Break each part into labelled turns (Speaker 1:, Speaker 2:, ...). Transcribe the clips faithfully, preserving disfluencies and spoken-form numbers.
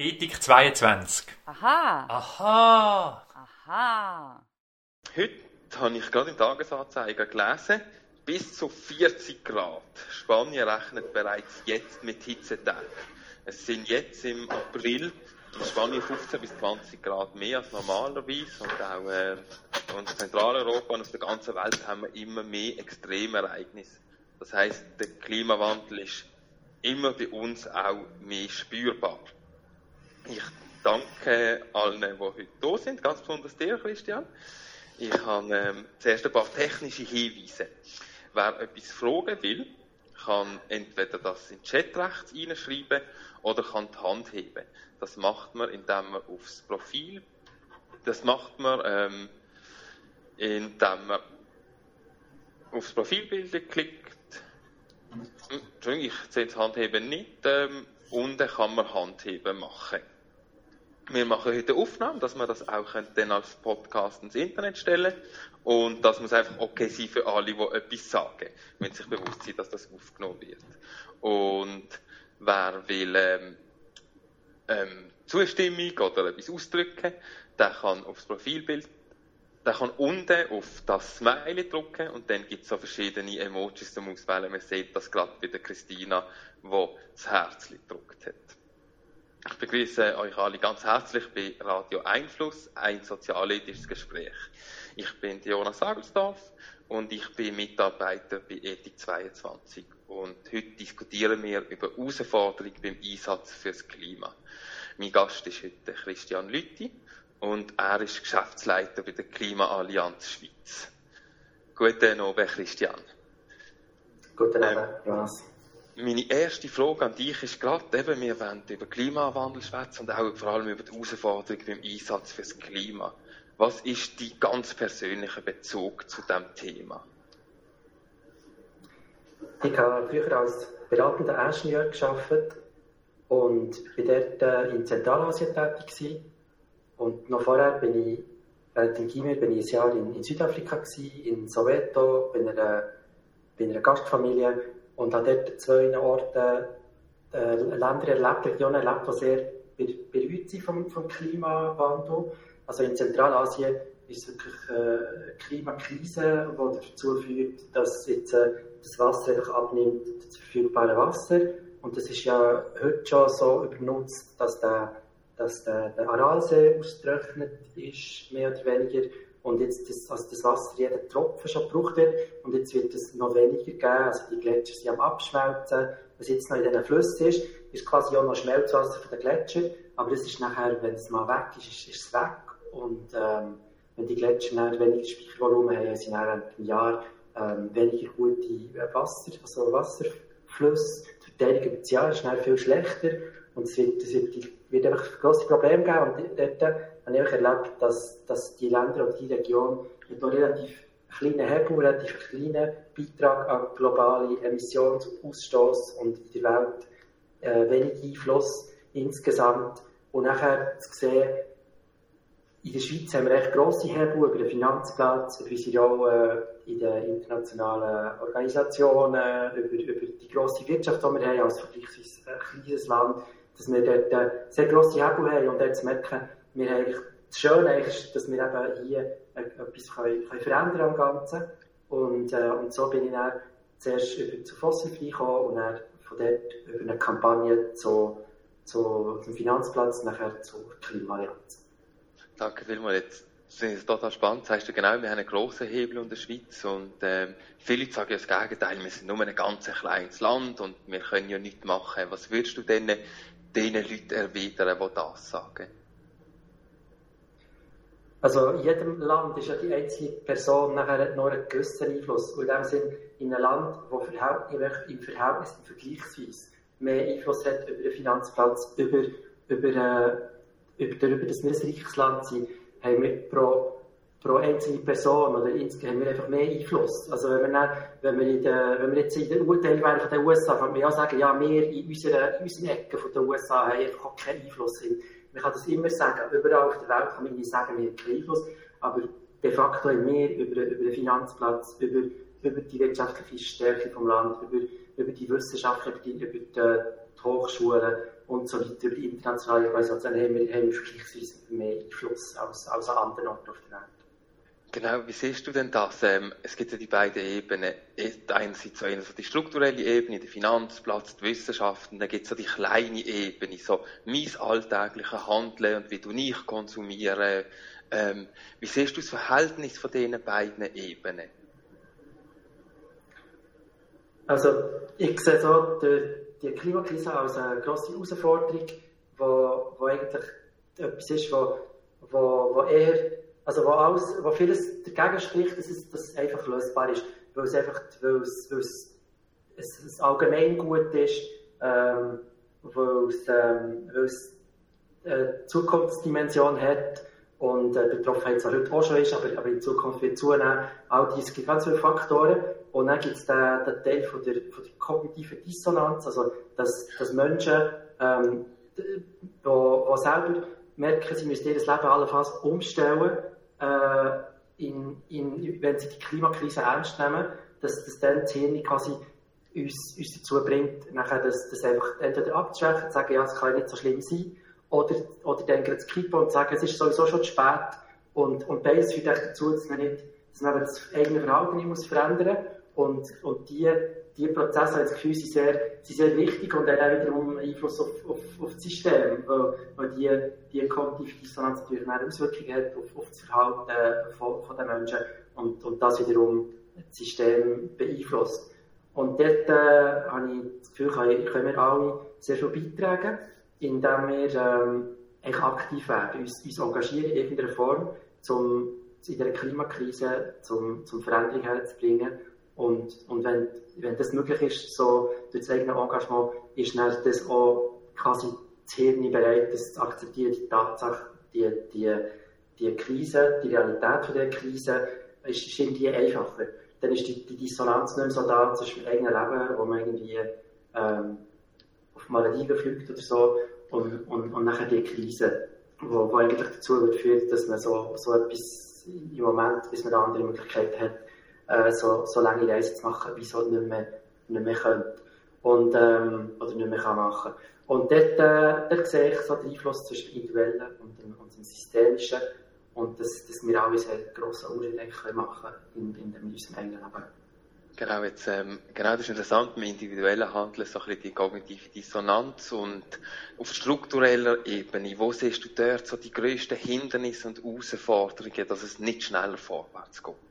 Speaker 1: Ethik zweiundzwanzig.
Speaker 2: Aha.
Speaker 1: Aha.
Speaker 2: Aha.
Speaker 3: Heute habe ich gerade im Tagesanzeiger gelesen, bis zu vierzig Grad. Spanien rechnet bereits jetzt mit Hitzetagen. Es sind jetzt im April in Spanien fünfzehn bis zwanzig Grad mehr als normalerweise. Und auch äh, in Zentraleuropa und auf der ganzen Welt haben wir immer mehr Extremereignisse. Das heisst, der Klimawandel ist immer bei uns auch mehr spürbar. Ich danke allen, die heute da sind, ganz besonders dir, Christian. Ich habe ähm, zuerst ein paar technische Hinweise. Wer etwas fragen will, kann entweder das in den Chat rechts reinschreiben oder kann die Hand heben. Das macht man, indem man aufs Profil, das macht man, ähm, indem man aufs Profilbild klickt. Entschuldigung, ich sehe das Handheben nicht. Ähm, unten kann man Handheben machen. Wir machen heute eine Aufnahme, dass wir das auch dann als Podcast ins Internet stellen können. Und das muss einfach okay sein für alle, die etwas sagen, wenn sich bewusst sind, dass das aufgenommen wird. Und wer will ähm, ähm, Zustimmung oder etwas ausdrücken, der kann aufs Profilbild, der kann unten auf das Smiley drücken und dann gibt es so verschiedene Emojis zum Auswählen. Man sieht das gerade bei der Christina, die das Herzchen gedrückt hat. Ich begrüße euch alle ganz herzlich bei Radio Einfluss, ein sozialethisches Gespräch. Ich bin Jonas Sagelsdorf und ich bin Mitarbeiter bei Ethik zweiundzwanzig. Und heute diskutieren wir über Herausforderungen beim Einsatz fürs Klima. Mein Gast ist heute Christian Lüthi und er ist Geschäftsleiter bei der Klimaallianz Schweiz. Guten Abend, Christian.
Speaker 4: Guten Abend, Jonas.
Speaker 3: Meine erste Frage an dich ist gerade, eben, wir wollen über Klimawandel schwätzen und auch vor allem über die Herausforderungen beim Einsatz fürs Klima. Was ist dein ganz persönlicher Bezug zu diesem Thema?
Speaker 4: Ich habe früher als beratender Ingenieur gearbeitet und war dort in Zentralasien tätig gewesen. Und noch vorher bin ich, während dem Gimmer, bin ich ein Jahr in, in Südafrika gewesen, in Soweto, bei einer, bei einer Gastfamilie. Und habe dort zwei Orten, äh, Länder erlebt, Regionen erlebt, die sehr berührt sind vom, vom Klimawandel. Also in Zentralasien ist es wirklich äh, eine Klimakrise, die dazu führt, dass jetzt äh, das Wasser einfach abnimmt, das verfügbare Wasser. Und das ist ja heute schon so übernutzt, dass der, dass der, der Aralsee ausgetrocknet ist, mehr oder weniger. Und jetzt das, also das Wasser, jeden Tropfen schon gebraucht wird. Und jetzt wird es noch weniger geben. Also die Gletscher sind am Abschmelzen. Was jetzt noch in diesen Flüssen ist, ist quasi auch noch Schmelzwasser von den Gletschern. Aber das ist nachher, wenn es mal weg ist, ist, ist es weg. Und ähm, wenn die Gletscher dann weniger Speichervolumen haben, haben sie dann im Jahr ähm, weniger gute Wasser, also Wasserflüsse. Die Verteilung über das Jahr ist dann viel schlechter. Und es wird, es wird, wird einfach grosse Probleme geben. Und dort habe ich auch erlebt, dass, dass die Länder oder die Region mit einem relativ kleinen Hebel, relativ kleinen Beitrag an globale Emissionsausstoß und in der Welt äh, wenig Einfluss insgesamt. Und nachher zu sehen, in der Schweiz haben wir echt grosse Hebel über den Finanzplatz, über unsere Rolle in den internationalen Organisationen, über, über die grosse Wirtschaft, die wir haben als vergleichsweise ein kleines Land, dass wir dort äh, sehr grosse Hebel haben und dort zu merken, wir haben eigentlich, das Schöne ist, dass wir eben hier äh, etwas können, können verändern am Ganzen. Und, äh, und so bin ich dann zuerst über zu Fossilfrei gekommen und dann von dort über eine Kampagne zu, zu, zum Finanzplatz, nachher zur Klimaallianz.
Speaker 3: Danke vielmals. Jetzt finde ich es total spannend. Sagst du genau, wir haben einen grossen Hebel in der Schweiz und ähm, viele sagen ja das Gegenteil, wir sind nur ein ganz kleines Land und wir können ja nichts machen. Was würdest du denn den Leuten erwidern, die das sagen?
Speaker 4: Also in jedem Land ist ja die einzelne Person nachher nur einen gewissen Einfluss. Und in dem Sinn, in einem Land, das im Verhältnis, im Vergleichsweise mehr Einfluss hat über den Finanzplatz, über, über, äh, über darüber, dass wir ein reiches Land sind, haben wir pro, pro einzelne Person oder insgesamt haben wir einfach mehr Einfluss. Also wenn wir, dann, wenn wir, in der, wenn wir jetzt in der Urteil wären von den U S A, kann man ja sagen, ja, wir in unserer, in unseren Ecken von den U S A haben einfach auch keinen Einfluss. Man kann das immer sagen, überall auf der Welt kann man nicht sagen, wir haben keinen Einfluss, aber de facto haben wir über, über den Finanzplatz, über, über die wirtschaftliche Stärke vom Land, über, über die Wissenschaft, über die, über die, die Hochschulen und so weiter, über die internationale Organisation, haben wir, haben wir vergleichsweise mehr Einfluss als, als an anderen Orten auf der Welt.
Speaker 3: Genau, wie siehst du denn das? Ähm, es gibt ja die beiden Ebenen. Einerseits so, so die strukturelle Ebene, der Finanzplatz, die Wissenschaften, dann gibt es so die kleine Ebene, so mein alltägliches Handeln und wie du ich konsumiere. Ähm, wie siehst du das Verhältnis von diesen beiden Ebenen?
Speaker 4: Also, ich sehe so die, die Klimakrise als eine grosse Herausforderung, wo, wo eigentlich etwas ist, wo, wo, wo eher Also wo, alles, wo vieles dagegen spricht, dass es, dass es einfach lösbar ist, weil es einfach weil es, weil es, es, es allgemeingut ist, ähm, weil es, ähm, weil es eine Zukunftsdimension hat und äh, Betroffenheit zwar heute auch schon ist, aber, aber in Zukunft wird zunehmen. All diese, es gibt ganz viele Faktoren. Und dann gibt es den, den Teil von der, von der kognitiven Dissonanz, also dass, dass Menschen, ähm, die, die selber merken, sie müssen ihr Leben allenfalls umstellen, äh, in, in, wenn sie die Klimakrise ernst nehmen, dass, dass dann das Hirn quasi uns, uns dazu bringt, nachher das, das einfach entweder abzuschwächen, zu sagen, ja, es kann nicht so schlimm sein, oder, oder dann zu kippen und zu sagen, es ist sowieso schon zu spät. Und, und beides führt dazu, dass man, nicht, dass man das eigene Verhalten nicht muss verändern muss. Und, und die, die Prozesse, habe ich das Gefühl, sind sehr, sind sehr wichtig und haben auch wiederum Einfluss auf, auf, auf das System, weil, weil die, die kognitive Dissonanz natürlich eine Auswirkung hat auf, auf das Verhalten von, von den Menschen und, und das wiederum das System beeinflusst. Und dort äh, habe ich das Gefühl, können, können wir alle sehr viel beitragen, indem wir ähm, eigentlich aktiv werden, uns, uns engagieren in irgendeiner Form, um in dieser Klimakrise zum, zum Veränderung herzubringen. Und, und wenn, wenn das möglich ist, so durch das eigene Engagement, ist dann das auch quasi das Hirn bereit, das zu akzeptieren, die Tatsache, die, die, die Krise, die Realität von dieser Krise, ist, ist irgendwie einfacher. Dann ist die, die Dissonanz nicht mehr so da zwischen dem eigenen Leben, wo man irgendwie ähm, auf Malediven fliegt oder so, und, und, und nachher die Krise, wo, wo eigentlich dazu führt, dass man so, so etwas im Moment, bis man eine andere Möglichkeit hat, äh, so, so lange Reisen zu machen, wie es halt nicht mehr, nicht mehr könnte. Und, ähm, oder nicht mehr kann machen. Und dort, äh, dort sehe ich so den Einfluss zwischen dem Individuellen und dem, und dem Systemischen. Und dass, dass wir alle sehr grossen Unterschied machen können in, in unserem eigenen Leben.
Speaker 3: Genau, jetzt, ähm, genau, das ist interessant, im individuellen Handeln so ein bisschen die kognitive Dissonanz und auf struktureller Ebene, wo siehst du dort so die grössten Hindernisse und Herausforderungen, dass es nicht schneller vorwärts geht?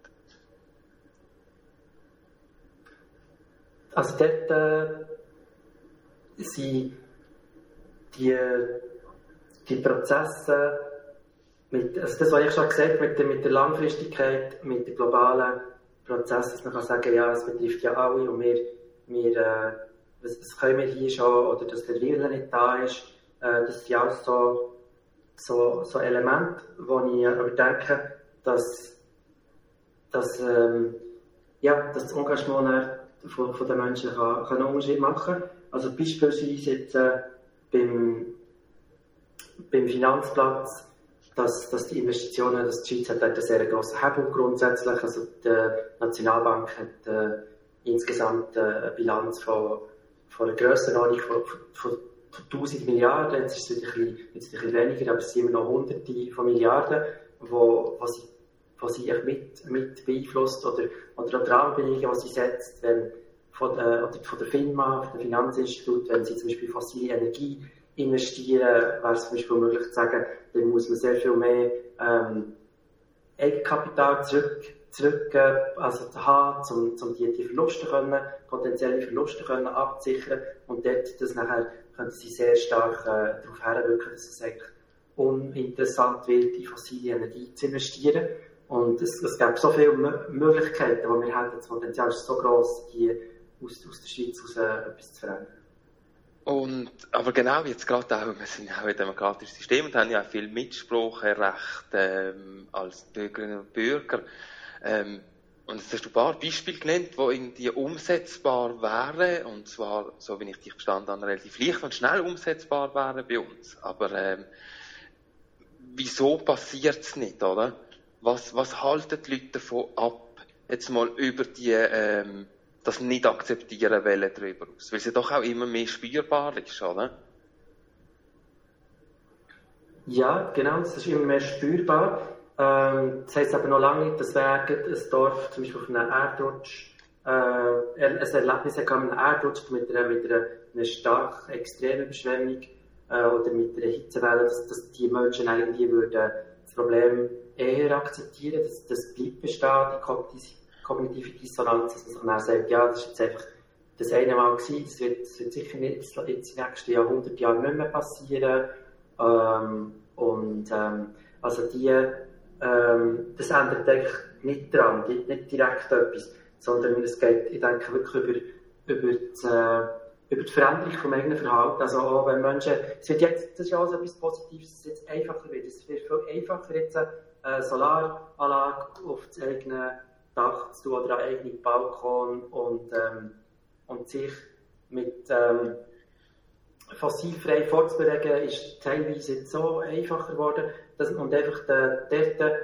Speaker 4: Also dort äh, sind die, die Prozesse, mit, also das, was ich schon gesagt habe, mit der, mit der Langfristigkeit, mit den globalen Prozessen, dass man kann sagen, ja, es betrifft ja alle und wir, wir äh, was, was können wir hier schon, oder dass der Wille nicht da ist, äh, das sind auch so, so, so Elemente, wo ich aber denke, dass, dass, ähm, ja, dass das Engagement von, von den Menschen kann, kann einen Unterschied machen kann. Also beispielsweise jetzt äh, beim, beim Finanzplatz, dass, dass die Investitionen, dass die Schweiz hat einen sehr grossen Hebel grundsätzlich. Also die Nationalbank hat äh, insgesamt äh, eine Bilanz von, von einer Grössenordnung von, von, von tausend Milliarden. Jetzt ist es ein bisschen, jetzt ein bisschen weniger, aber es sind immer noch Hunderte von Milliarden, wo, wo sie, wo sie mit, mit beeinflusst oder, oder auch Rahmenbedingungen, die sie setzt, wenn von der, oder von der FINMA, von dem Finanzinstitut, wenn sie zum Beispiel fossile Energie investieren, wäre es zum Beispiel möglich zu sagen, dann muss man sehr viel mehr ähm, Eigenkapital zurück, zurück äh, also haben, um, um die, die Verluste können, potenzielle Verluste können abzusichern. Und dort, das nachher, können sie sehr stark äh, darauf herwirken, dass es eigentlich uninteressant wird, in fossile Energie zu investieren. Und es, es gibt so viele M- Möglichkeiten, die wir hätten. Das Potenzial ist so gross, die aus, aus der Schweiz heraus äh, etwas zu verändern.
Speaker 3: Und, aber genau, jetzt gerade auch, wir sind ja auch ein demokratisches System und haben ja auch viel Mitspracherecht ähm, als Bürgerinnen und Bürger. Ähm, und jetzt hast du ein paar Beispiele genannt, die irgendwie umsetzbar wären, und zwar, so wie ich dich verstanden habe, relativ leicht und schnell umsetzbar wären bei uns. Aber ähm, wieso passiert es nicht, oder? Was, was halten die Leute davon ab, jetzt mal über die ähm, das nicht akzeptieren wollen darüber aus, weil es ja doch auch immer mehr spürbar ist, oder?
Speaker 4: Ja, genau, das ist immer mehr spürbar. Ähm, das heisst aber noch lange nicht, dass wir ein Dorf zum Beispiel auf einem Erdrutsch äh, ein Erlebnis hatte, mit einem Erdrutsch mit einer, mit einer, einer stark extremen Überschwemmung äh, oder mit einer Hitzewelle, dass, dass die Menschen irgendwie würden das Problem eher akzeptieren, dass das bleibt bestehen, die kognitive, kognitive Dissonanz, dass man sich dann sagt, ja, das ist jetzt einfach das eine Mal gewesen, das wird, das wird sicher nicht jetzt in den nächsten Jahrhundert Jahren nicht mehr passieren. Ähm, und ähm, also die, ähm, das ändert eigentlich nicht dran, nicht, nicht direkt etwas, sondern es geht, ich denke, wirklich über, über, die, äh, über die Veränderung vom eigenen Verhalten. Also auch wenn Menschen, es wird jetzt, das ist ja auch so etwas Positives, dass es jetzt einfacher wird. Es wird viel einfacher jetzt eine Solaranlage auf das eigene Dach zu tun oder einen eigenen Balkon und, ähm, und sich mit ähm, fossilfrei fortzubewegen, ist teilweise jetzt so einfacher geworden, dass, und einfach der, der,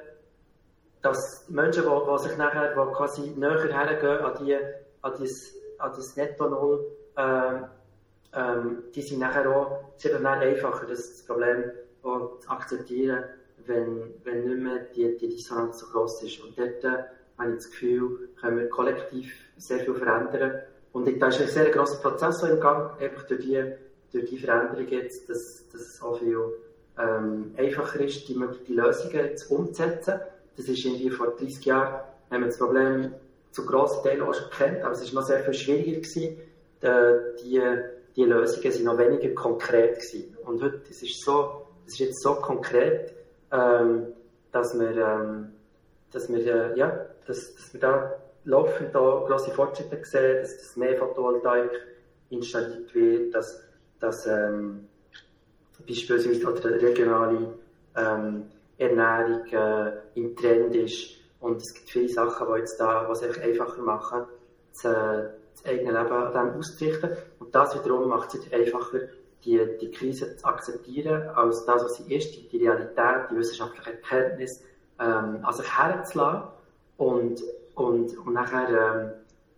Speaker 4: dass Menschen, die, die sich nachher, die quasi näher hergehen an, die, an, dieses, an das Netto Null, ähm, ähm, die sind nachher auch, es wird dann einfacher, das Problem auch zu akzeptieren, wenn, wenn nicht mehr die, die Dissonanz so gross ist. Und dort äh, habe ich das Gefühl, können wir kollektiv sehr viel verändern. Und da ist ein sehr grosser Prozess im Gang, einfach durch die, durch die Veränderung jetzt, dass, dass es auch viel ähm, einfacher ist, die, die Lösungen jetzt umzusetzen. Das ist irgendwie vor dreissig Jahren, haben wir das Problem zu grossen Teilen auch schon gekannt, aber es war noch sehr viel schwieriger gewesen. Die, die, die Lösungen waren noch weniger konkret gewesen. Und heute, es ist so, es ist jetzt so konkret, ähm, dass wir, ähm, dass wir, äh, ja, dass, dass wir da laufend da grosse Fortschritte sehen, dass, dass mehr Photovoltaik installiert wird, dass, dass ähm, beispielsweise oder regionale ähm, Ernährung äh, im Trend ist. Und es gibt viele Sachen, die jetzt da, was es einfacher machen, das, das eigene Leben an dem auszurichten. Und das wiederum macht es einfacher, die, die Krise zu akzeptieren, als das, was sie ist, die, die Realität, die wissenschaftliche Erkenntnis ähm, an sich herzulassen und, und, und nachher ähm,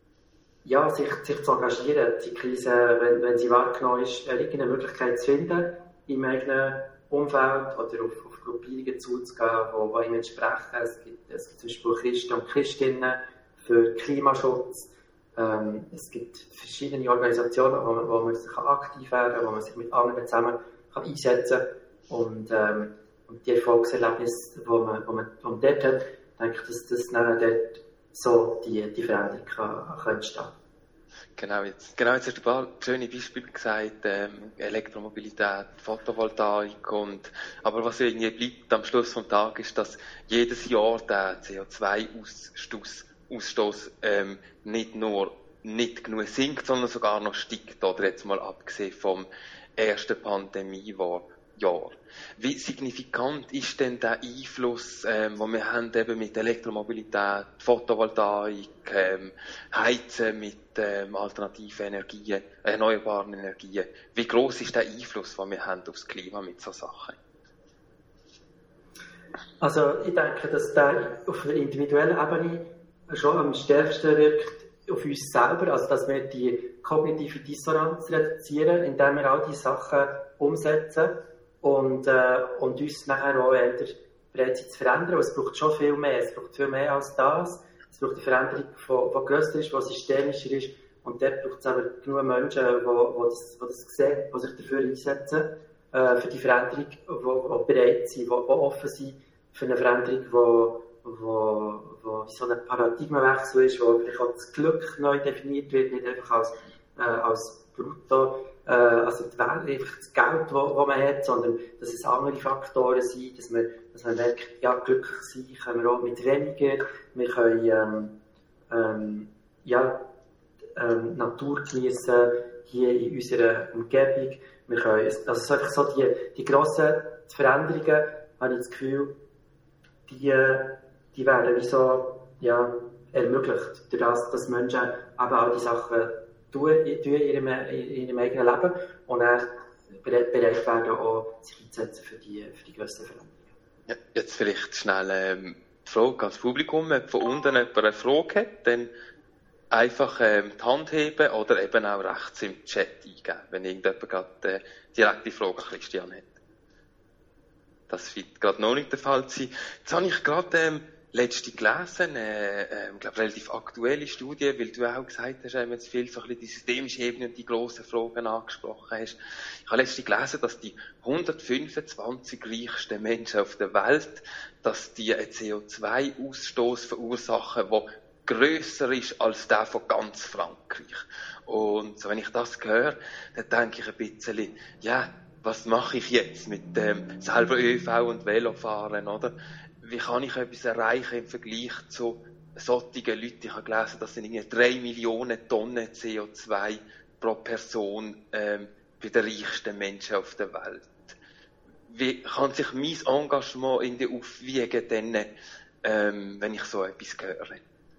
Speaker 4: ja, sich, sich zu engagieren, die Krise, wenn, wenn sie wahrgenommen ist, irgendeine Möglichkeit zu finden, im eigenen Umfeld oder auf, auf Gruppierungen zuzugehen, die, die ihm entsprechen. Es gibt, es gibt zum Beispiel Christen und Christinnen für Klimaschutz. Ähm, es gibt verschiedene Organisationen, wo man, wo man sich aktiv werden kann, wo man sich mit anderen zusammen kann einsetzen kann. Und, ähm, und die Erfolgserlebnisse, die man, wo man, wo man dort hat, denke ich, dass das dann dort so die, die Veränderung kann, kann entstehen.
Speaker 3: Genau, jetzt, genau, jetzt hast du ein paar schöne Beispiele gesagt, ähm, Elektromobilität, Photovoltaik und, aber was irgendwie bleibt am Schluss vom Tag ist, dass jedes Jahr der C O zwei Ausstoß ähm, nicht nur nicht genug sinkt, sondern sogar noch steigt, oder jetzt mal abgesehen vom ersten Pandemiejahr. Wie signifikant ist denn der Einfluss, ähm, den wir haben eben mit Elektromobilität, Photovoltaik, ähm, Heizen mit ähm, alternativen Energien, erneuerbaren Energien? Wie groß ist der Einfluss, den wir haben aufs Klima mit solchen Sachen?
Speaker 4: Also ich denke, dass der auf einer individuellen Ebene schon am stärksten wirkt auf uns selber, also dass wir die kognitive Dissonanz reduzieren, indem wir all diese Sachen umsetzen und, äh, und uns nachher auch eher bereit sind zu verändern. Und es braucht schon viel mehr, es braucht viel mehr als das. Es braucht eine Veränderung, die grösser ist, die systemischer ist. Und dort braucht es aber genug Menschen, die, die, das, die das sehen, die sich dafür einsetzen, äh, für die Veränderung, die, die bereit sind, die, die offen sind für eine Veränderung, die, wo, wo so ein Paradigmenwechsel ist, wo vielleicht auch das Glück neu definiert wird, nicht einfach als, äh, als Brutto, äh, also die Welt, einfach das Geld, wo, wo man hat, sondern dass es andere Faktoren sind, dass man, dass man merkt, ja, glücklich sein können wir auch mit weniger, wir können ähm, ähm, ja, ähm, Natur genießen hier in unserer Umgebung, wir können, also es ist einfach so die, die grossen Veränderungen, habe ich das Gefühl, die die werden wie so, ja, ermöglicht, durch das, dass Menschen eben all die Sachen tun, tun in, ihrem, in ihrem eigenen Leben und dann bereit werden, auch sich einzusetzen für die, für die grössten Veränderungen.
Speaker 3: Ja, jetzt vielleicht schnell ähm, die Frage ans Publikum, ob von unten jemand eine Frage hat, dann einfach ähm, die Hand heben oder eben auch rechts im Chat eingeben, wenn irgendjemand gerade äh, direkt die Frage an Christian hat. das wird gerade noch nicht der Fall sein. Jetzt habe ich gerade ähm, letzte gelesen, äh, äh, ich glaube, relativ aktuelle Studie, weil du auch gesagt hast, ähm, jetzt viel so ein bisschen die systemische Ebene und die grossen Fragen angesprochen hast. Ich habe letzte gelesen, dass die hundertfünfundzwanzig reichsten Menschen auf der Welt, dass die einen C O zwei Ausstoß verursachen, der grösser ist als der von ganz Frankreich. Und so, wenn ich das höre, dann denke ich ein bisschen, ja, was mache ich jetzt mit dem selber ÖV und Velofahren, oder? Wie kann ich etwas erreichen im Vergleich zu solchen Leuten? Ich habe gelesen, das sind irgendwie drei Millionen Tonnen C O zwei pro Person ähm, bei den reichsten Menschen auf der Welt. Wie kann sich mein Engagement in der aufwiegen, denn, ähm, wenn ich so etwas höre?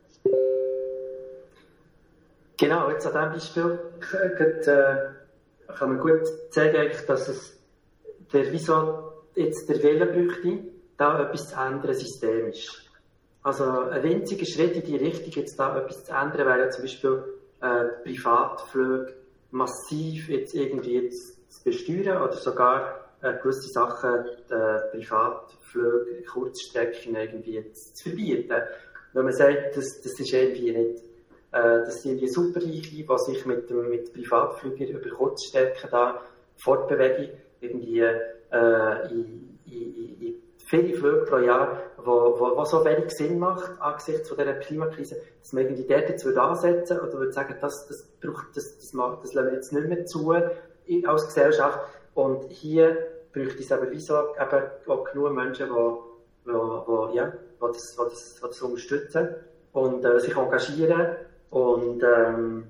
Speaker 4: Genau, jetzt an diesem Beispiel äh, kann man gut zeigen, dass es der, wieso jetzt der Wille bräuchte, da etwas zu ändern systemisch. Also ein winziger Schritt in die Richtung, jetzt da etwas zu ändern, wäre zum Beispiel äh, Privatflüge massiv jetzt irgendwie jetzt zu besteuern oder sogar äh, gewisse Sachen, äh, Privatflüge, Kurzstrecken irgendwie jetzt zu verbieten. Wenn man sagt, das, das ist irgendwie nicht Das sind die Superreiche, die sich mit, mit Privatflügern über Kurzstrecken da fortbewegen, irgendwie äh, in, in, in viele Flüge pro Jahr, wo, wo, wo so wenig Sinn macht angesichts von dieser Klimakrise, dass man irgendwie dort jetzt würde ansetzen oder würde sagen, das, das, braucht, das, das, das, das lassen wir jetzt nicht mehr zu als Gesellschaft. Und hier bräuchte es aber wieso eben auch genug Menschen, die, die, die, ja, die, das, die, das, die das unterstützen und äh, sich engagieren. Und ähm,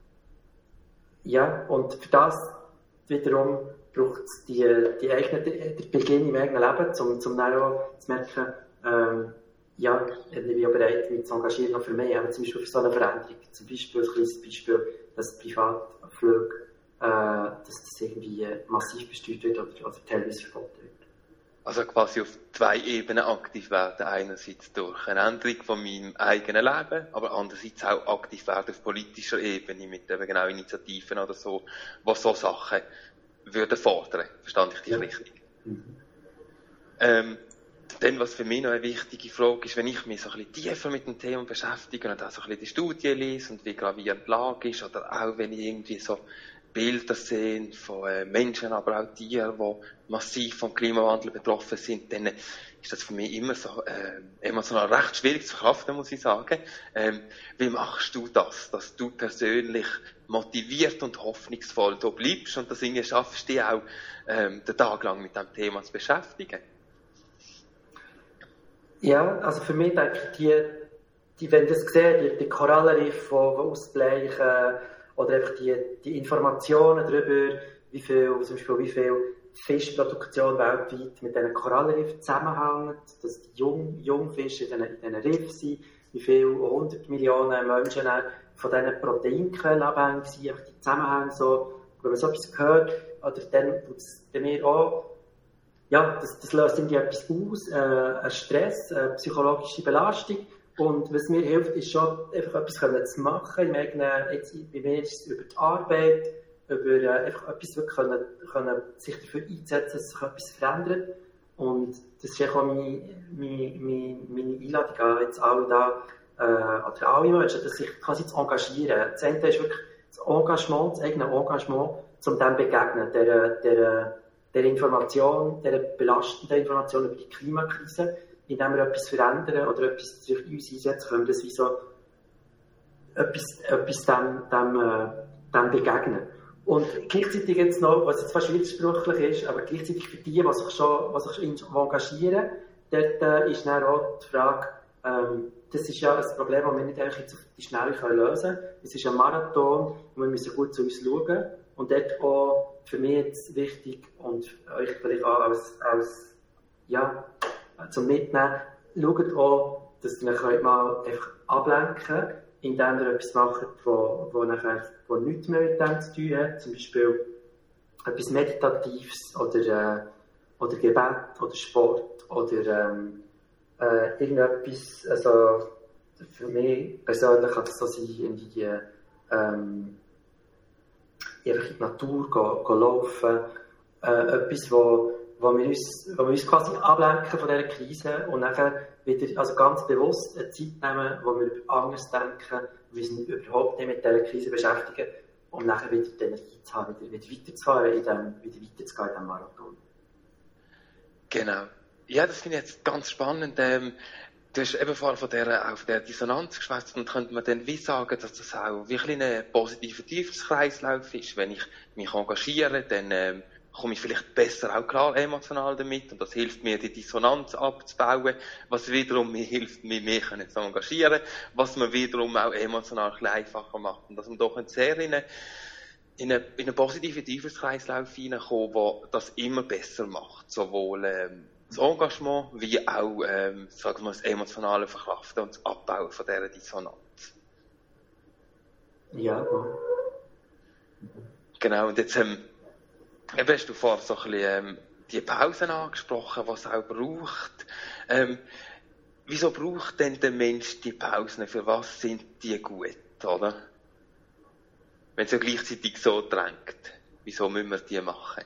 Speaker 4: ja, und für das wiederum braucht es die, die eigene, den Beginn im eigenen Leben, um, um dann auch zu merken, ähm, ja, ich bin auch bereit, mich zu engagieren noch für mehr, aber zum Beispiel für so eine Veränderung. Zum Beispiel, ein kleines Beispiel, dass Privatflüge, äh, dass das irgendwie massiv besteuert wird oder, oder teilweise verboten wird.
Speaker 3: Also quasi auf zwei Ebenen aktiv werden. Einerseits durch eine Änderung von meinem eigenen Leben, aber andererseits auch aktiv werden auf politischer Ebene mit eben genau Initiativen oder so, was so Sachen würden fordern. Verstand ich dich ja richtig? Mhm. Ähm, dann, was für mich noch eine wichtige Frage ist, wenn ich mich so ein bisschen tiefer mit dem Thema beschäftige und auch so ein bisschen die Studien lese und wie gravierend die Lage ist, oder auch wenn ich irgendwie so Bilder sehen von äh, Menschen, aber auch Tieren, die massiv vom Klimawandel betroffen sind, dann ist das für mich immer so äh, emotional recht schwierig zu verkraften, muss ich sagen. Ähm, wie machst du das, dass du persönlich motiviert und hoffnungsvoll da bleibst und das irgendwie schaffst, dich auch ähm, den Tag lang mit diesem Thema zu beschäftigen?
Speaker 4: Ja, also für mich denke ich, die, die, wenn das sehe, die, die Korallenriffe, die ausbleichen, oder einfach die, die Informationen darüber, wie viel, zum Beispiel wie viel Fischproduktion weltweit mit diesen Korallenriffen zusammenhängt, dass die Jung, Jungfische in diesen, in diesen Riffen sind, wie viele hundert Millionen Menschen von diesen Proteinquellen abhängig sind, einfach die Zusammenhänge so, wenn man so etwas hört, oder dann tut es mir auch, ja, das, das löst irgendwie etwas aus, äh, ein Stress, eine psychologische Belastung. Und was mir hilft, ist schon einfach etwas zu machen. Ich meine, jetzt, bei mir ist es über die Arbeit, über äh, einfach etwas wirklich können, können, sich dafür einsetzen, dass sich etwas verändert. Und das ist auch meine, meine, meine, meine Einladung an jetzt alle da, äh, oder alle Menschen, dass sich quasi zu engagieren. Das eine ist wirklich das Engagement, das eigene Engagement, um dem begegnen, der, der, der Information, der belastenden Information über die Klimakrise. Indem wir etwas verändern oder etwas durch uns einsetzen, können wir das wie so etwas, etwas dem, dem, äh, dem begegnen. Und gleichzeitig jetzt noch, was jetzt fast widersprüchlich ist, aber gleichzeitig für die, die sich schon was sich engagieren, dort äh, ist dann auch die Frage, ähm, das ist ja ein Problem, das wir nicht einfach jetzt auf die Schnelle lösen können. Es ist ein Marathon und wir müssen gut zu uns schauen. Und dort auch für mich jetzt wichtig und euch vielleicht auch als, als ja, zum Mitnehmen, schaut auch, dass ihr euch mal einfach ablenken könnt, indem ihr etwas macht, wo, wo, nachher, wo nichts mehr mit dem zu tun hat. Zum Beispiel etwas Meditatives oder, äh, oder Gebet oder Sport oder ähm, äh, irgendetwas. Also für mich persönlich kann das so sein, irgendwie ähm, einfach in die Natur gehen, gehen laufen. Äh, etwas, wo wo wir uns, wo wir uns quasi ablenken von dieser Krise und nachher wieder, also ganz bewusst eine Zeit nehmen, wo wir anders denken, wir uns überhaupt nicht mit dieser Krise beschäftigen, um nachher wieder die Energie zu haben, wieder, wieder weiterzufahren, in dem, wieder weiterzugehen in diesem Marathon.
Speaker 3: Genau. Ja, das finde ich jetzt ganz spannend. Ähm, du hast eben vorhin von der, auf der Dissonanz geschwätzt und könnte man dann wie sagen, dass das auch wirklich ein positiver Teufelskreislauf ist. Wenn ich mich engagiere, dann ähm, komme ich vielleicht besser auch klar emotional damit und das hilft mir, die Dissonanz abzubauen, was wiederum mir hilft, mich mehr zu engagieren, was mir wiederum auch emotional ein bisschen einfacher macht. Und dass man doch sehr in eine, in eine, in einen positiven Teufelskreislauf hineinkommt, der das immer besser macht. Sowohl ähm, das Engagement wie auch ähm, sagen wir, das emotionale Verkraften und das Abbauen von dieser Dissonanz.
Speaker 4: Ja, gut.
Speaker 3: Genau, und jetzt ähm, eben hast du vorhin so ein bisschen ähm, die Pausen angesprochen, was es auch braucht. Ähm, wieso braucht denn der Mensch die Pausen? Für was sind die gut, oder? Wenn es ja gleichzeitig so drängt, wieso müssen wir die machen?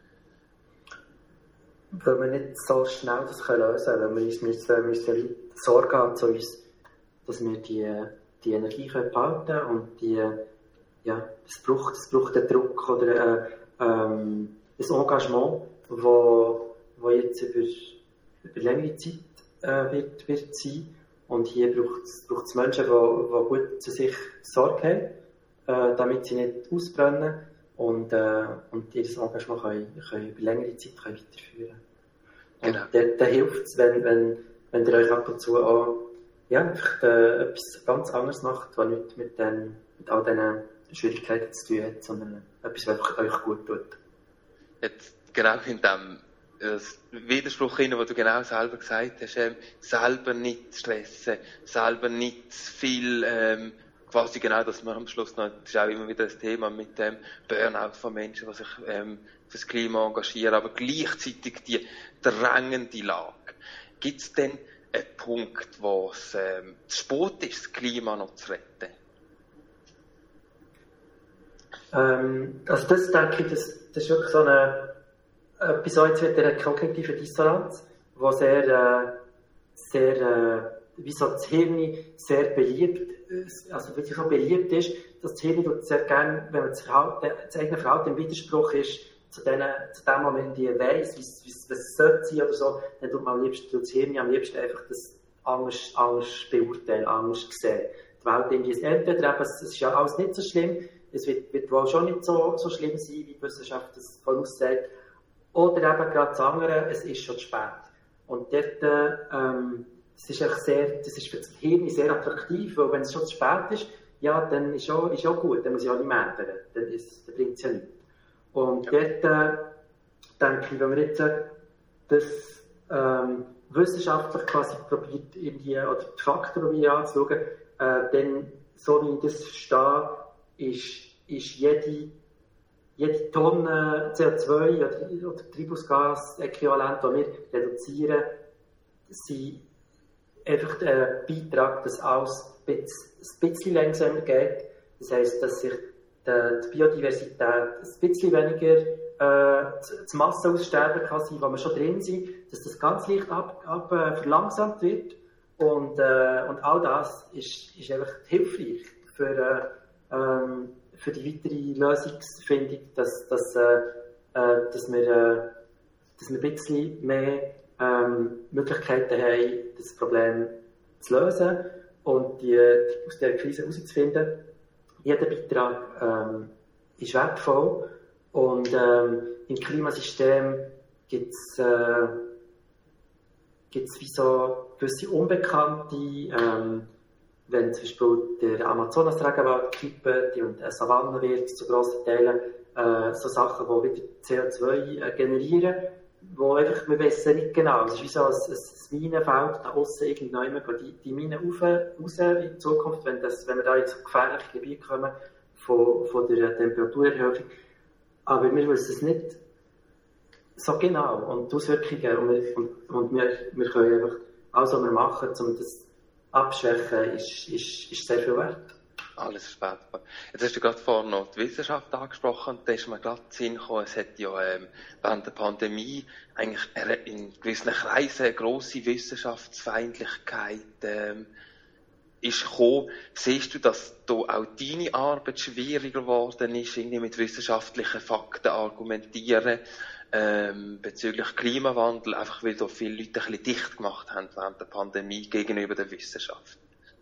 Speaker 4: Weil wir nicht so schnell das lösen können, weil wir uns müssen, müssen Sorge haben zu uns, dass wir die, die Energie behalten können und die, ja, es braucht, es braucht einen Druck oder äh, ähm, ein Engagement, wo, wo jetzt über, über längere Zeit äh, wird, wird sein. Und hier braucht es, braucht es Menschen, die, die gut zu sich Sorge haben, äh, damit sie nicht ausbrennen und, äh, und ihr Engagement können, können über längere Zeit können weiterführen. Und
Speaker 3: genau.
Speaker 4: da, da hilft es, wenn, wenn, wenn ihr euch ab und zu auch ja, einfach, äh, etwas ganz anderes macht, was nicht mit, den, mit all diesen Schwierigkeiten zu tun hat, sondern etwas, was einfach euch gut tut.
Speaker 3: Jetzt genau in dem äh, Widerspruch hinein, wo du genau selber gesagt hast, ähm, selber nicht stressen, selber nicht zu viel, ähm, quasi genau, dass man am Schluss noch, das ist auch immer wieder das Thema mit dem Burnout von Menschen, die sich ähm, fürs Klima engagieren, aber gleichzeitig die drängende Lage. Gibt es denn einen Punkt, wo es ähm, zu spät ist, das Klima noch zu retten?
Speaker 4: Ähm, also das denke ich, das, das ist wirklich so eine, etwas so jetzt mit der kognitiven Dissonanz, wo sehr, äh, sehr, äh, wie so das Hirn sehr beliebt, also wirklich so beliebt ist, dass das Hirn tut sehr gerne, wenn man das, Verhalten, das eigene Verhalten im Widerspruch ist, zu, denen, zu dem, was man weiss, wie es sollte sein oder so, dann tut man am liebsten, tut das Hirn am liebsten einfach das anders, anders beurteilen, anders sehen. Die Welt irgendwie entweder eben, es ist ja alles nicht so schlimm, es wird, wird wohl schon nicht so, so schlimm sein, wie die Wissenschaft das voraussagt. Oder eben gerade das andere, es ist schon zu spät. Und dort, ähm, das ist echt sehr, das ist für das Hirn sehr attraktiv, weil wenn es schon zu spät ist, ja, dann ist auch, ist auch gut, dann muss ich auch nicht mehr ändern. Dann, dann bringt es ja nichts. Und ja. dort, äh, denke ich, wenn man jetzt äh, das ähm, wissenschaftlich quasi probiert, irgendwie, oder die Fakten probiert anzuschauen, äh, dann, so wie ich das verstehe, ist, ist jede, jede Tonne C O zwei oder, oder Treibhausgas-Äquivalent, die wir reduzieren, sind einfach der Beitrag, dass alles ein bisschen langsamer geht. Das heisst, dass sich die Biodiversität ein bisschen weniger äh, das Massenaussterben kann sein, wo wir schon drin sind, dass das ganz leicht ab, ab, äh, verlangsamt wird. Und, äh, und all das ist, ist einfach hilfreich für, äh, ähm, für die weitere Lösungsfindung, dass, dass, äh, äh, dass, wir, äh, dass wir ein bisschen mehr ähm, Möglichkeiten haben, das Problem zu lösen und die, die, aus dieser Krise herauszufinden. Jeder Beitrag ähm, ist wertvoll und ähm, im Klimasystem gibt es äh, gibt's wie so gewisse Unbekannte, ähm, wenn zum Beispiel der Amazonas-Regenwald kippt und eine Savanne wird zu grossen Teilen, äh, so Sachen, die wieder C O zwei äh, generieren, wo einfach, wir wissen nicht genau, es ist wie so ein, ein Minenfeld, da aussen irgendjemand geht die, die Minen rauf, raus in Zukunft, wenn, das, wenn wir da in so gefährliche Gebiete kommen von, von der Temperaturerhöhung. Aber wir wissen es nicht so genau und die Auswirkungen und wir, und, und wir, wir können einfach alles, was wir machen, um das abschwächen, ist, ist, ist sehr viel wert.
Speaker 3: Alles verspätbar. Jetzt hast du gerade vorhin noch die Wissenschaft angesprochen, und da ist mir gerade in den Sinn gekommen, es hat ja ähm, während der Pandemie eigentlich in gewissen Kreisen eine grosse Wissenschaftsfeindlichkeit ähm, ist gekommen. Siehst du, dass da auch deine Arbeit schwieriger geworden ist, irgendwie mit wissenschaftlichen Fakten argumentieren, ähm, bezüglich Klimawandel, einfach weil da viele Leute ein bisschen dicht gemacht haben während der Pandemie gegenüber der Wissenschaft?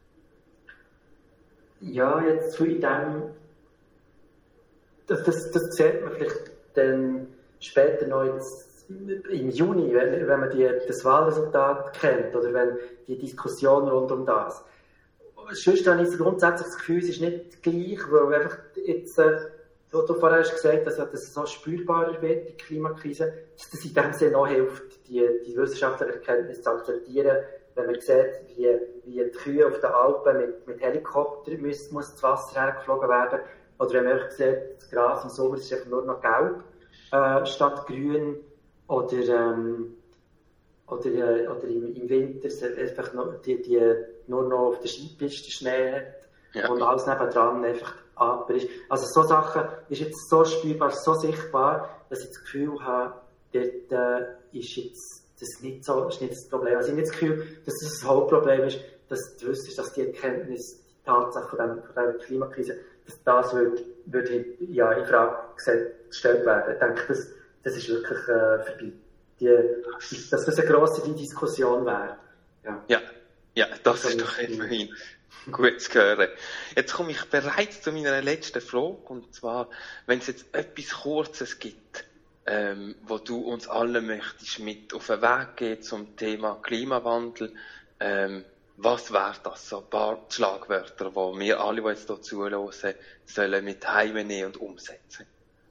Speaker 4: Ja, jetzt zu in dem, das, das, das sieht man vielleicht dann später noch jetzt im Juni, wenn, wenn man die, das Wahlresultat kennt oder wenn die Diskussion rund um das. Sonst habe ich grundsätzlich das Gefühl, es ist nicht gleich, weil einfach jetzt, äh, du, du vorher hast gesagt, dass, dass es so spürbarer wird, die Klimakrise, dass das in dem Sinne auch hilft, die, die wissenschaftliche Erkenntnis zu akzeptieren, wenn man sieht, wie, wie die Kühe auf den Alpen mit, mit Helikoptern muss, muss das Wasser hergeflogen werden, oder wenn man einfach sieht, das Gras im Sommer ist einfach nur noch gelb äh, statt grün, oder, ähm, oder, äh, oder im, im Winter einfach noch, die, die nur noch auf der Skipiste Schnee hat, ja, und alles nebendran einfach aber ist. Also so Sachen ist jetzt so spürbar, so sichtbar, dass ich das Gefühl habe, dort äh, ist jetzt das ist nicht so, ist nicht das Problem. Also ich habe nicht das Gefühl, dass das das Hauptproblem ist, dass du wüsstest, dass die Erkenntnis, die Tatsache von, dem, von dieser Klimakrise, dass das wird, wird ja, in Frage gestellt werden. Ich denke, das, das ist wirklich äh, vorbei. Die, dass das eine grosse Diskussion wäre. Ja,
Speaker 3: ja, ja, das, das ist doch immerhin gut zu hören. Jetzt komme ich bereits zu meiner letzten Frage, und zwar, wenn es jetzt etwas Kurzes gibt, Ähm, wo du uns alle möchtest mit auf den Weg gehen zum Thema Klimawandel. Ähm, was wären das so ein paar Schlagwörter, die wir alle, die jetzt hier zuhören, sollen mit heimnehmen und umsetzen?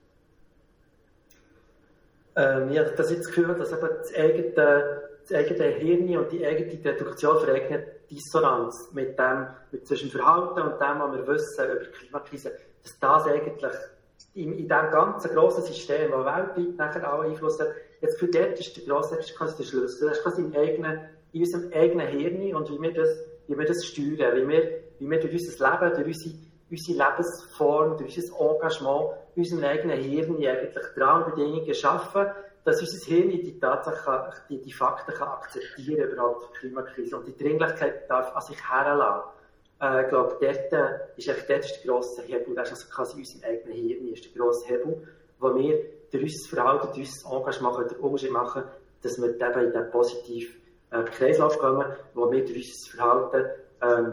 Speaker 4: Ähm, ja, das ist das Gefühl, dass eben das eigene, das eigene Hirn und die eigene Deduktion für eigene Dissonanz mit dem, mit zwischen Verhalten und dem, was wir wissen über die Klimakrise, dass das eigentlich in, in diesem ganzen grossen System, das weltweit nachher auch Einfluss hat, jetzt für dort ist der grosse, das ist quasi der Schlüssel. Das ist quasi in, eigenen, in unserem eigenen Hirn und wie wir das, wie wir das steuern, wie wir, wie wir durch unser Leben, durch unsere, unsere Lebensform, durch unser Engagement, unserem eigenen Hirn eigentlich die Rahmenbedingungen schaffen, dass unser Hirn die Tatsache, die, die Fakten kann akzeptieren überhaupt die Klimakrise und die Dringlichkeit darf an sich heranlassen. Ich äh, glaube, dort äh, ist eigentlich dort ist der grosse Hebel, das ist also quasi in unserem eigenen Hirn, ist der grosse Hebel, wo wir durch unser Verhalten, durch unser Engagement den Unterschied machen, dass wir eben in den positiven äh, Kreislauf kommen, wo wir durch unser Verhalten ähm,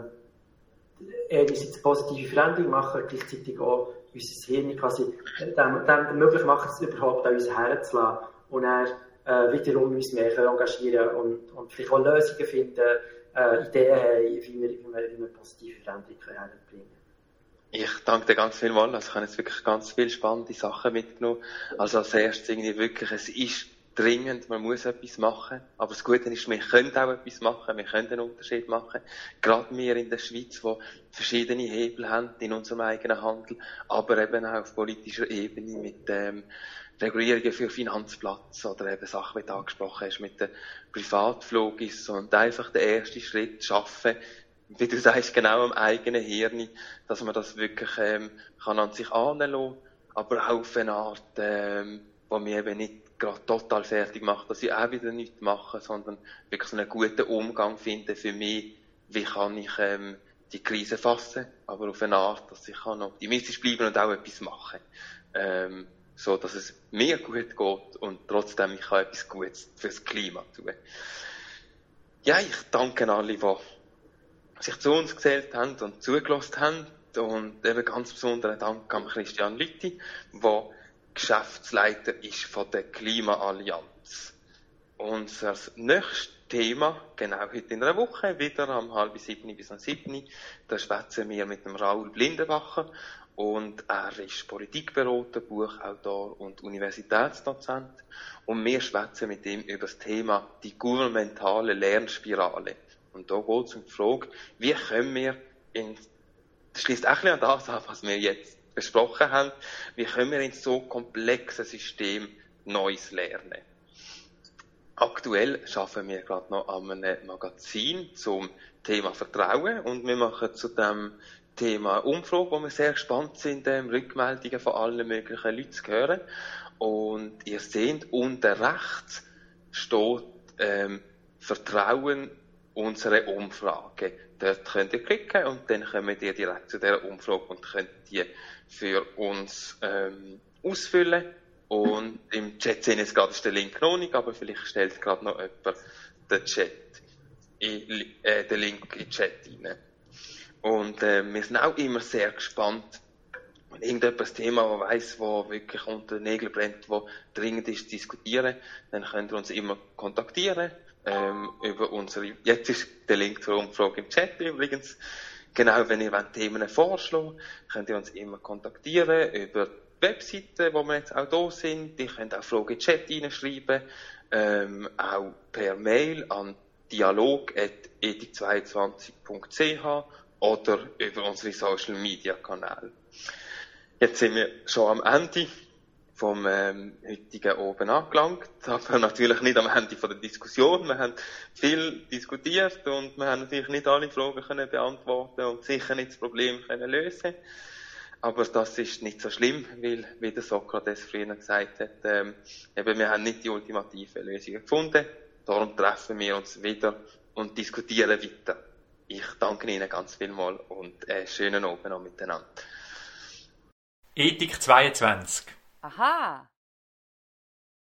Speaker 4: einerseits positive Veränderungen machen, gleichzeitig auch unser Hirn quasi dem, dem möglich machen, es überhaupt an uns herzulassen und dann äh, wiederum uns mehr engagieren und, und vielleicht auch Lösungen finden, Äh, Ideen haben, wie wir, wie wir, wie wir positive Veränderungen herbringen.
Speaker 3: Ich danke dir ganz vielmals. Also ich habe jetzt wirklich ganz viele spannende Sachen mitgenommen. Also als erstes irgendwie wirklich, es ist dringend, man muss etwas machen. Aber das Gute ist, wir können auch etwas machen, wir können einen Unterschied machen. Gerade wir in der Schweiz, die verschiedene Hebel haben in unserem eigenen Handel, aber eben auch auf politischer Ebene mit ähm, Regulierungen für Finanzplatz oder eben Sachen, die du angesprochen hast, mit den Privatflugis und einfach den ersten Schritt schaffen, wie du sagst, genau am eigenen Hirn, dass man das wirklich ähm, kann an sich anlassen, aber auch auf eine Art, ähm, wo mir eben nicht gerade total fertig macht, dass ich auch wieder nichts mache, sondern wirklich so einen guten Umgang finden für mich, wie kann ich ähm, die Krise fassen, aber auf eine Art, dass ich kann optimistisch bleiben und auch etwas machen. Ähm, so dass es mir gut geht und trotzdem ich kann etwas Gutes fürs Klima tun. Ja, ich danke alle, die sich zu uns gezählt haben und zugelassen haben und eben ganz besonderen Dank an Christian Lüthi, der Geschäftsleiter ist von der Klimaallianz. Unser nächstes Thema, genau heute in einer Woche, wieder am halb sieben bis am sieben. Da schwätzen wir mit dem Raoul Blindenbacher. Und er ist Politikberater, Buchautor und Universitätsdozent. Und wir schwätzen mit ihm über das Thema die gouvernementale Lernspirale. Und da geht es um die Frage, wie können wir, in, das schließt auch ein bisschen an das an, was wir jetzt besprochen haben, wie können wir in so komplexen System Neues lernen. Aktuell arbeiten wir gerade noch an einem Magazin zum Thema Vertrauen und wir machen zu dem Thema Umfrage, wo wir sehr gespannt sind, ähm, Rückmeldungen von allen möglichen Leuten zu hören. Und ihr seht, unten rechts steht ähm, Vertrauen unsere Umfrage. Dort könnt ihr klicken und dann kommt ihr direkt zu dieser Umfrage und könnt die für uns ähm, ausfüllen. Und im Chat sehen jetzt gerade den Link noch nicht, aber vielleicht stellt gerade noch jemand den Chat, in, äh, den Link in den Chat rein. Und äh, wir sind auch immer sehr gespannt, wenn irgendjemand ein Thema, das weiss, wo wirklich unter den Nägeln brennt, wo dringend ist, diskutieren, dann könnt ihr uns immer kontaktieren, ähm, über unsere, jetzt ist der Link zur Umfrage im Chat übrigens. Genau, wenn ihr wollt, Themen vorschlagen, könnt ihr uns immer kontaktieren über die Webseite, wo wir jetzt auch da sind. Ihr könnt auch Fragen in den Chat reinschreiben, ähm, auch per Mail an dialog at ethik zweiundzwanzig punkt c h oder über unsere Social Media Kanäle. Jetzt sind wir schon am Ende vom ähm, heutigen Oben angelangt, aber natürlich nicht am Ende von der Diskussion. Wir haben viel diskutiert und wir haben natürlich nicht alle Fragen können beantworten und sicher nicht das Problem können lösen. Aber das ist nicht so schlimm, weil, wie der Sokrates früher gesagt hat, ähm, eben, wir haben nicht die ultimative Lösung gefunden. Darum treffen wir uns wieder und diskutieren weiter. Ich danke Ihnen ganz vielmals und einen schönen Abend noch miteinander.
Speaker 1: Ethik zweiundzwanzig.
Speaker 2: Aha.